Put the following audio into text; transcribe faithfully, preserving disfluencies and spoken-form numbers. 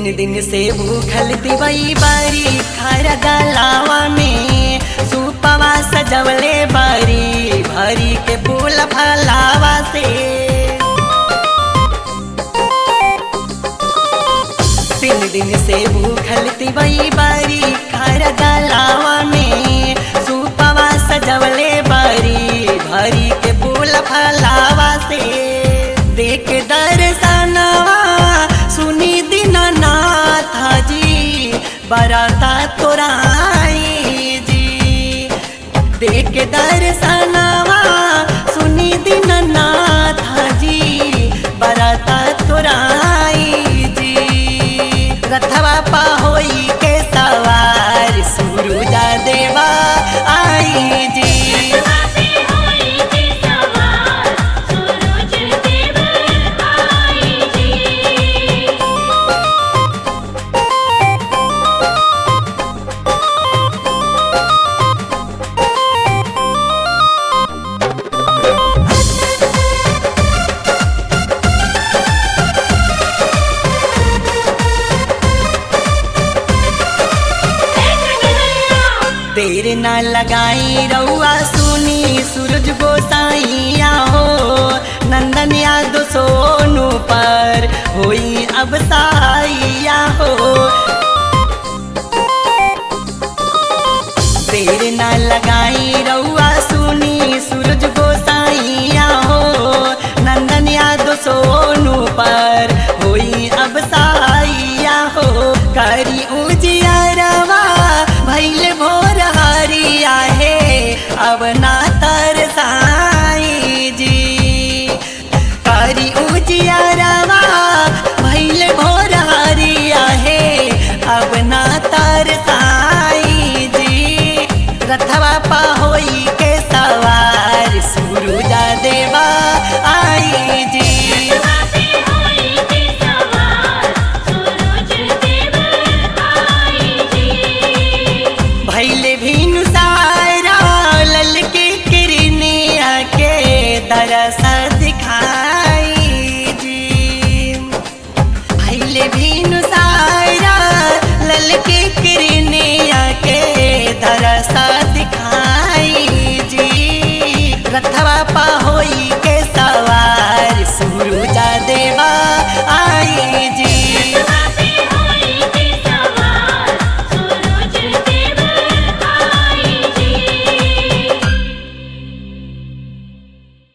दिन से भूखल तिवई बारी खारा गलावा में सुपवा सजवले बारी भरी के फूल फलावा से। तीन दिन से भूखल तिवई बारी खारा गलावा में सुपवा सजवले बारी भरी के फूल फलावा से। देख दर्शनवा सुनी दीनानाथ जी बराता तोराई जी। देख दर्शनवा सुनी दीनानाथ जी बराता तोराई जी। रथवा पाहोई के सवार सूरुजा देवा आई जी। देर न लगाई रउआ सुनी सूरज गोसाइया हो। नंदन याद सोनू पर होई अब साइया हो। देर न लगाई रउआ सुनी सूरज गोसाइया हो। नंदन याद सोनू पर